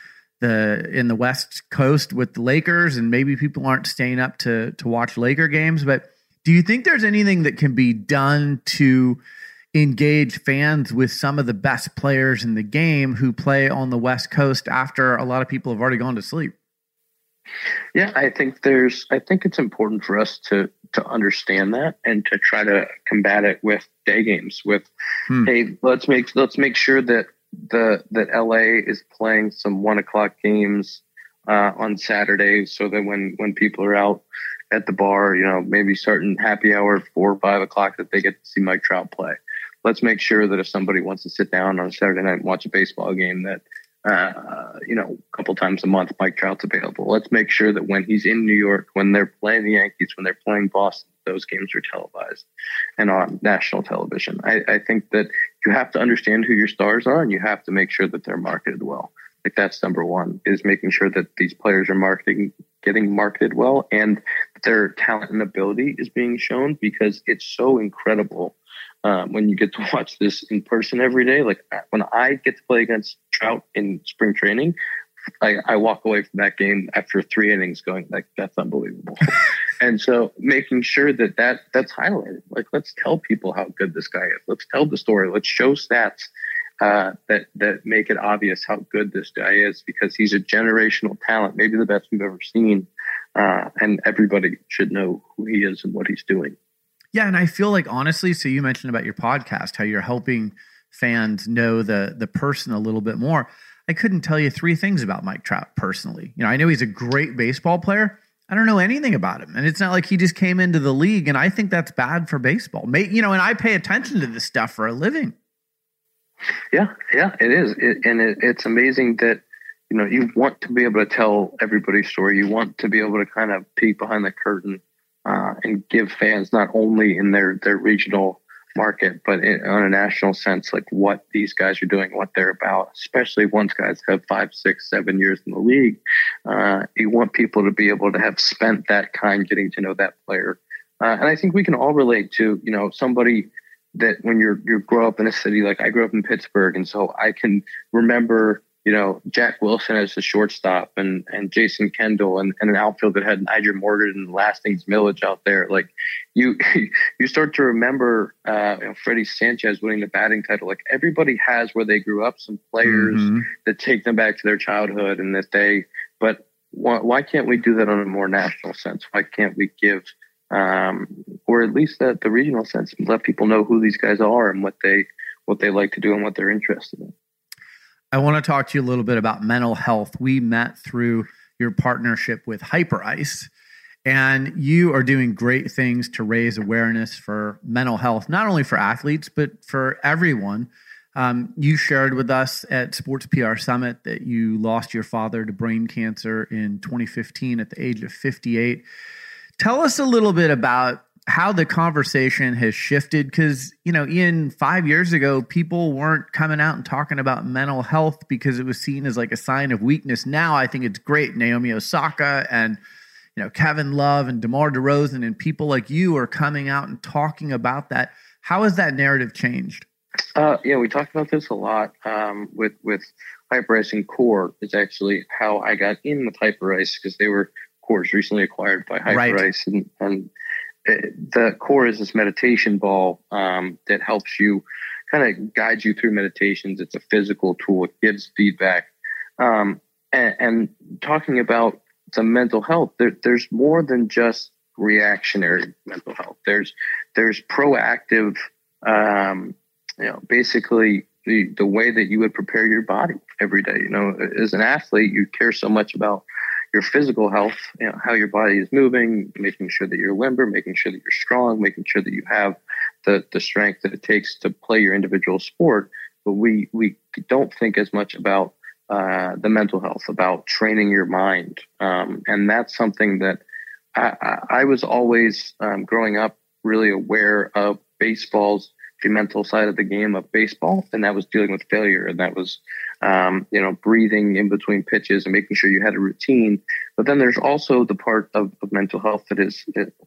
[SPEAKER 9] the in the West Coast with the Lakers, and maybe people aren't staying up to to watch Laker games. But do you think there's anything that can be done to engage fans with some of the best players in the game who play on the West Coast after a lot of people have already gone to sleep?
[SPEAKER 11] Yeah, I think there's I think it's important for us to to understand that and to try to combat it with day games, with hmm. hey, let's make let's make sure that the that L A is playing some one o'clock games uh, on Saturdays, so that when, when people are out at the bar, you know, maybe starting happy hour at four or five o'clock, that they get to see Mike Trout play. Let's make sure that if somebody wants to sit down on a Saturday night and watch a baseball game, that uh, you know, a couple times a month, Mike Trout's available. Let's make sure that when he's in New York, when they're playing the Yankees, when they're playing Boston, those games are televised and on national television. I, I think that you have to understand who your stars are, and you have to make sure that they're marketed well. Like, that's number one, is making sure that these players are marketing, getting marketed well. And the their talent and ability is being shown, because it's so incredible um, when you get to watch this in person every day. Like when I get to play against Trout in spring training, I, I walk away from that game after three innings going like, that's unbelievable. And so making sure that, that that's highlighted, like, let's tell people how good this guy is. Let's tell the story. Let's show stats uh, that, that make it obvious how good this guy is, because he's a generational talent, maybe the best we've ever seen. Uh, and everybody should know who he is and what he's doing.
[SPEAKER 9] Yeah. And I feel like, honestly, so you mentioned about your podcast, how you're helping fans know the, the person a little bit more. I couldn't tell you three things about Mike Trout personally. You know, I know he's a great baseball player. I don't know anything about him. And it's not like he just came into the league. And I think that's bad for baseball. You know, and I pay attention to this stuff for a living.
[SPEAKER 11] Yeah, yeah, it is. It, and it, it's amazing that, you know, you want to be able to tell everybody's story. You want to be able to kind of peek behind the curtain uh, and give fans, not only in their, their regional market, but in, on a national sense, like what these guys are doing, what they're about, especially once guys have five, six, seven years in the league. Uh, you want people to be able to have spent that time getting to know that player. Uh, and I think we can all relate to, you know, somebody that when you're, you grow up in a city, like I grew up in Pittsburgh. And so I can remember, you know, Jack Wilson as the shortstop and, and Jason Kendall and, and an outfield that had Nigel Morgan and Lastings Millage out there. Like you, you start to remember, uh, you know, Freddie Sanchez winning the batting title. Like everybody has where they grew up, some players mm-hmm. that take them back to their childhood and that they, but why, why can't we do that on a more national sense? Why can't we give, um, or at least the, the regional sense, and let people know who these guys are and what they, what they like to do and what they're interested in.
[SPEAKER 9] I want to talk to you a little bit about mental health. We met through your partnership with Hyperice, and you are doing great things to raise awareness for mental health, not only for athletes, but for everyone. Um, you shared with us at Sports P R Summit that you lost your father to brain cancer in twenty fifteen at the age of fifty-eight. Tell us a little bit about how the conversation has shifted, because, you know, Ian, five years ago, people weren't coming out and talking about mental health because it was seen as like a sign of weakness. Now I think it's great. Naomi Osaka and, you know, Kevin Love and DeMar DeRozan and people like you are coming out and talking about that. How has that narrative changed?
[SPEAKER 11] Uh, yeah, we talked about this a lot um, with, with Hyperice and Core is actually how I got in with Hyperice, because they were, Core's recently acquired by Hyperice. Right. And, and the Core is this meditation ball um, that helps you, kind of guides you through meditations. It's a physical tool. It gives feedback. Um, and, and talking about the mental health, there, there's more than just reactionary mental health. There's there's proactive, um, you know, basically the, the way that you would prepare your body every day. You know, as an athlete, you care so much about your physical health, you know, how your body is moving, making sure that you're limber, making sure that you're strong, making sure that you have the, the strength that it takes to play your individual sport. But we, we don't think as much about uh, the mental health, about training your mind. Um, and that's something that I, I, I was always um, growing up really aware of baseball's the mental side of the game of baseball, and that was dealing with failure, and that was um, you know, breathing in between pitches and making sure you had a routine. But then there's also the part of, of mental health that is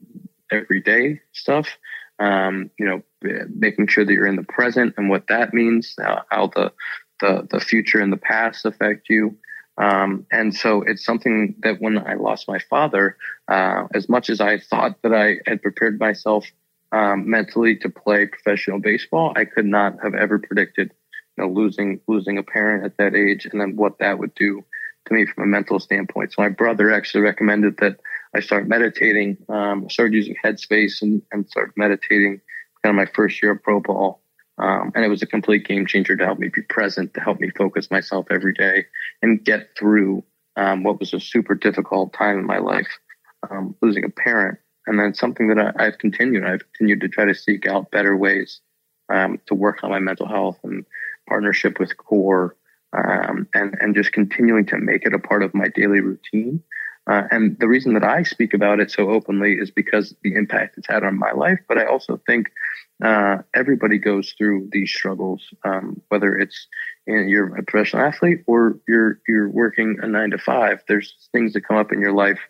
[SPEAKER 11] everyday stuff. Um, you know, making sure that you're in the present and what that means, how, how the, the the future and the past affect you. Um, and so it's something that when I lost my father, uh, as much as I thought that I had prepared myself Um, mentally to play professional baseball, I could not have ever predicted, you know, losing losing a parent at that age, and then what that would do to me from a mental standpoint. So my brother actually recommended that I start meditating. Um, I started using Headspace and, and started meditating kind of my first year of pro ball, um, and it was a complete game changer to help me be present, to help me focus myself every day and get through um, what was a super difficult time in my life, um, losing a parent. And then something that I, I've continued, I've continued to try to seek out better ways um, to work on my mental health and partnership with Core, um, and, and just continuing to make it a part of my daily routine. Uh, and the reason that I speak about it so openly is because of the impact it's had on my life. But I also think uh, everybody goes through these struggles, um, whether it's in, you're a professional athlete or you're you're working a nine to five. There's things that come up in your life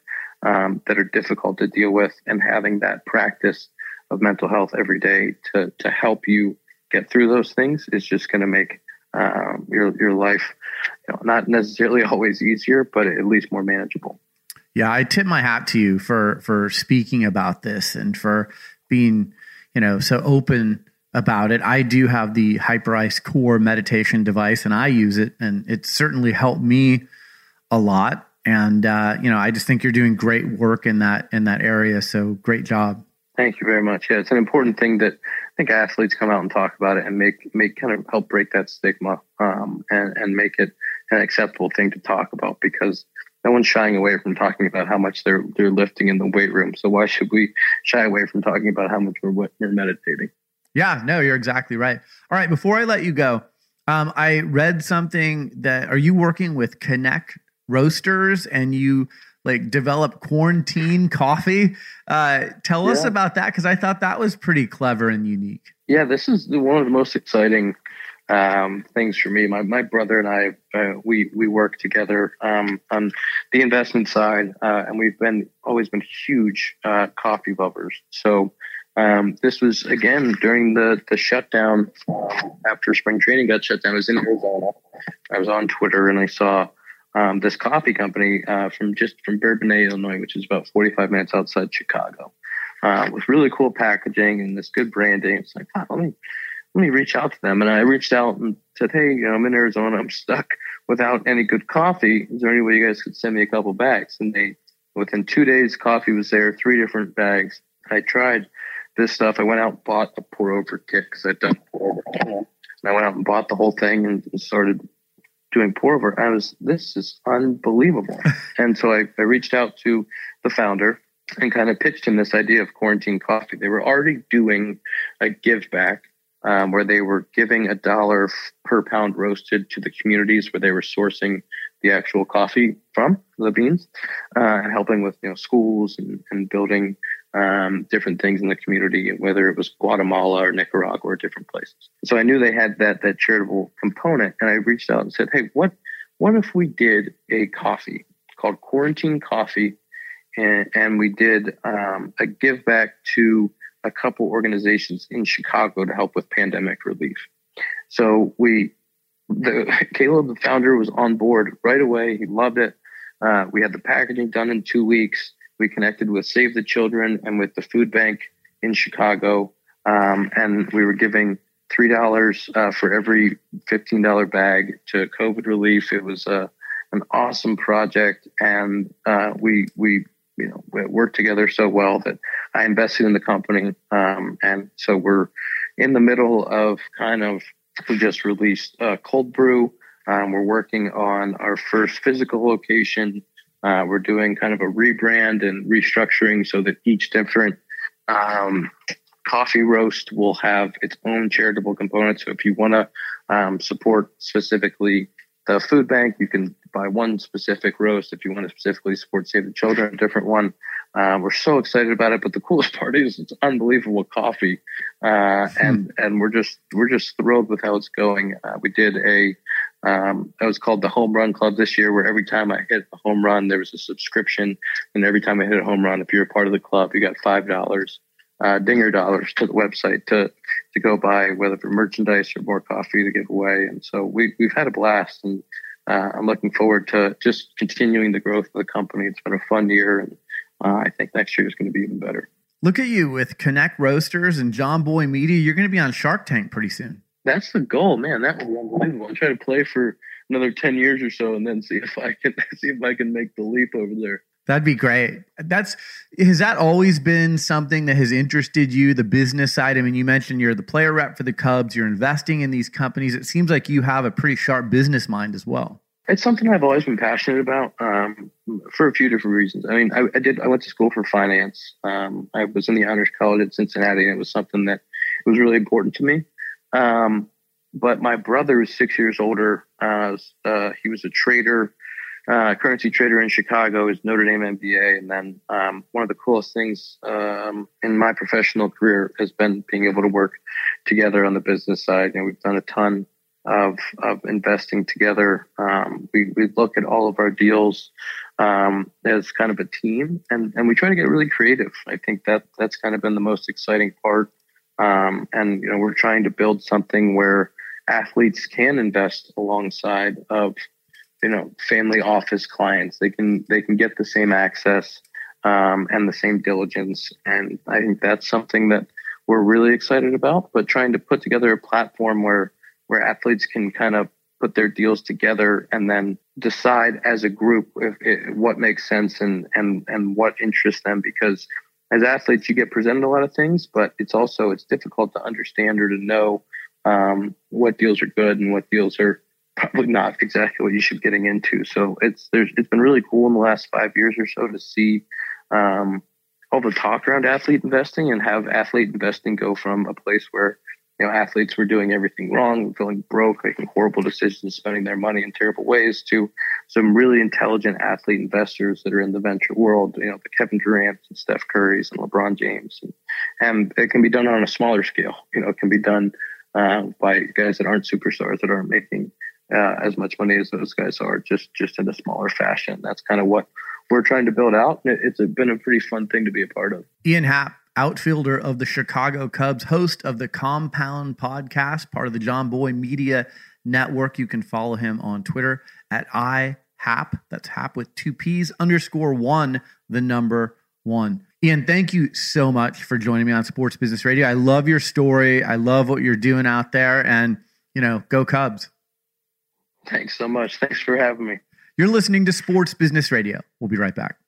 [SPEAKER 11] um, that are difficult to deal with, and having that practice of mental health every day to to help you get through those things is just going to make um, your your life, you know, not necessarily always easier, but at least more manageable.
[SPEAKER 9] Yeah, I tip my hat to you for for speaking about this and for being, you know, so open about it. I do have the Hyperice Core meditation device, and I use it, and it's certainly helped me a lot. And uh, you know, I just think you're doing great work in that in that area. So great job.
[SPEAKER 11] Thank you very much. Yeah, it's an important thing that I think athletes come out and talk about it and make make kind of help break that stigma um, and and make it an acceptable thing to talk about, because no one's shying away from talking about how much they're they're lifting in the weight room. So why should we shy away from talking about how much we're, we're meditating?
[SPEAKER 9] Yeah, no, you're exactly right. All right, before I let you go, um, I read something that, are you working with Connect Roasters and you like develop quarantine coffee? Uh, tell us
[SPEAKER 11] Yeah.
[SPEAKER 9] about that, because I thought that was pretty clever and unique.
[SPEAKER 11] Yeah, this is the, one of the most exciting um, things for me. My my brother and I, uh, we we work together um, on the investment side, uh, and we've been always been huge uh, coffee lovers. So um, this was again during the the shutdown um, after spring training got shut down. I was in Arizona. I was on Twitter and I saw um, this coffee company uh, from just from Bourbonnais, Illinois, which is about forty-five minutes outside Chicago, uh, with really cool packaging and this good branding. It's like, oh, let me. Let me reach out to them. And I reached out and said, hey, you know, I'm in Arizona. I'm stuck without any good coffee. Is there any way you guys could send me a couple bags? And they, within two days, coffee was there, three different bags. I tried this stuff. I went out and bought a pour over kit because I'd done pour over. And I went out and bought the whole thing and started doing pour over. I was, this is unbelievable. And so I, I reached out to the founder and kind of pitched him this idea of quarantine coffee. They were already doing a give back. Um, where they were giving a dollar f- per pound roasted to the communities where they were sourcing the actual coffee from, the beans, uh, and helping with, you know, schools and, and building um, different things in the community, whether it was Guatemala or Nicaragua or different places. So I knew they had that that charitable component, and I reached out and said, hey, what what if we did a coffee called Quarantine Coffee, and, and we did um, a give back to a couple organizations in Chicago to help with pandemic relief. So we, the Caleb, the founder, was on board right away. He loved it. Uh, we had the packaging done in two weeks. We connected with Save the Children and with the food bank in Chicago. Um, and we were giving three dollars uh, for every fifteen dollars bag to COVID relief. It was uh, an awesome project. And uh, we, we, you know, we worked together so well that I invested in the company. Um, and so we're in the middle of kind of, we just released uh, cold brew. Um, we're working on our first physical location. Uh, we're doing kind of a rebrand and restructuring so that each different um, coffee roast will have its own charitable component. So if you want to um, support specifically the food bank, you can buy one specific roast. If you want to specifically support Save the Children, a different one. Uh, we're so excited about it. But the coolest part is it's unbelievable coffee, uh, and and we're just we're just thrilled with how it's going. Uh, we did a um, it was called the Home Run Club this year, where every time I hit a home run, there was a subscription, and every time I hit a home run, if you're a part of the club, you got five dollars. Uh, dinger dollars to the website to to go buy, whether for merchandise or more coffee to give away. And so we, we've had a blast, and uh, I'm looking forward to just continuing the growth of the company. It's been a fun year, and uh, I think next year is going to be even better.
[SPEAKER 9] Look at you with Connect Roasters and John Boy Media. You're going to be on Shark Tank pretty soon.
[SPEAKER 11] That's the goal, man. That would be unbelievable. I'll try to play for another ten years or so, and then see if I can see if I can make the leap over there.
[SPEAKER 9] That'd be great. That's has that always been something that has interested you, the business side? I mean, you mentioned you're the player rep for the Cubs. You're investing in these companies. It seems like you have a pretty sharp business mind as well.
[SPEAKER 11] It's something I've always been passionate about um, for a few different reasons. I mean, I, I did. I went to school for finance. Um, I was in the honors college at Cincinnati, and it was something that was really important to me. Um, but my brother is six years older. Uh, uh, he was a trader. Uh, currency trader in Chicago, is Notre Dame M B A. And then um, one of the coolest things um, in my professional career has been being able to work together on the business side. You know, we've done a ton of of investing together. Um, we, we look at all of our deals um, as kind of a team, and, and we try to get really creative. I think that that's kind of been the most exciting part. Um, and, you know, we're trying to build something where athletes can invest alongside of, you know, family office clients. They can, they can get the same access, um, and the same diligence. And I think that's something that we're really excited about, but trying to put together a platform where, where athletes can kind of put their deals together and then decide as a group if, if, what makes sense and, and, and what interests them. Because as athletes, you get presented a lot of things, but it's also, it's difficult to understand or to know um, what deals are good and what deals are probably not exactly what you should be getting into. So it's, there's, it's been really cool in the last five years or so to see um, all the talk around athlete investing and have athlete investing go from a place where, you know, athletes were doing everything wrong, feeling broke, making horrible decisions, spending their money in terrible ways, to some really intelligent athlete investors that are in the venture world, you know, the Kevin Durant and Steph Currys and LeBron James. And, and it can be done on a smaller scale. You know, it can be done uh, by guys that aren't superstars, that aren't making uh, as much money as those guys are, just, just in a smaller fashion. That's kind of what we're trying to build out. It's a, been a pretty fun thing to be a part of.
[SPEAKER 9] Ian Happ, outfielder of the Chicago Cubs, host of the Compound Podcast, part of the John Boy Media Network. You can follow him on Twitter at iHap. That's Hap with two P's, underscore one, the number one. Ian, thank you so much for joining me on Sports Business Radio. I love your story. I love what you're doing out there, and, you know, go Cubs.
[SPEAKER 11] Thanks so much. Thanks for having me.
[SPEAKER 9] You're listening to Sports Business Radio. We'll be right back.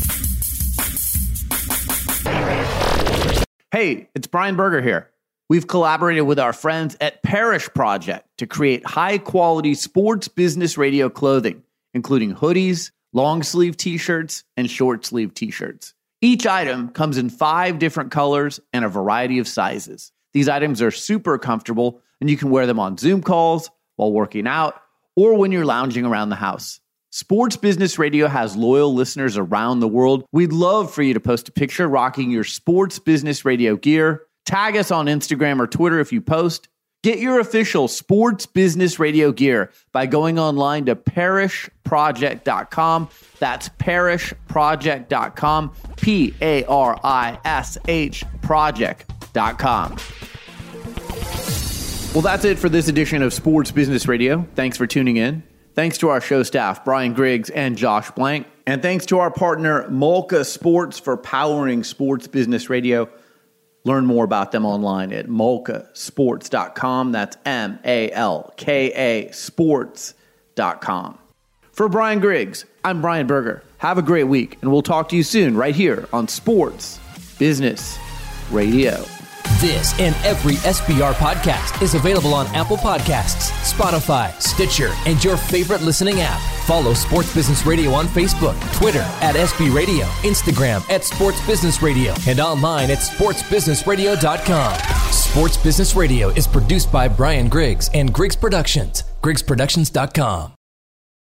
[SPEAKER 8] Hey, it's Brian Berger here. We've collaborated with our friends at Parish Project to create high-quality sports business radio clothing, including hoodies, long-sleeve t-shirts, and short-sleeve t-shirts. Each item comes in five different colors and a variety of sizes. These items are super comfortable, and you can wear them on Zoom calls, while working out, or when you're lounging around the house. Sports Business Radio has loyal listeners around the world. We'd love for you to post a picture rocking your Sports Business Radio gear. Tag us on Instagram or Twitter if you post. Get your official Sports Business Radio gear by going online to parish project dot com. That's parish project dot com, P A R I S H project dot com. Well, that's it for this edition of Sports Business Radio. Thanks for tuning in. Thanks to our show staff, Brian Griggs and Josh Blank. And thanks to our partner, Malka Sports, for powering Sports Business Radio. Learn more about them online at malka sports dot com. That's M A L K A sports dot com. For Brian Griggs, I'm Brian Berger. Have a great week, and we'll talk to you soon right here on Sports Business Radio.
[SPEAKER 1] This and every S B R podcast is available on Apple Podcasts, Spotify, Stitcher, and your favorite listening app. Follow Sports Business Radio on Facebook, Twitter at S B Radio, Instagram at Sports Business Radio, and online at sports business radio dot com. Sports Business Radio is produced by Brian Griggs and Griggs Productions, griggs productions dot com.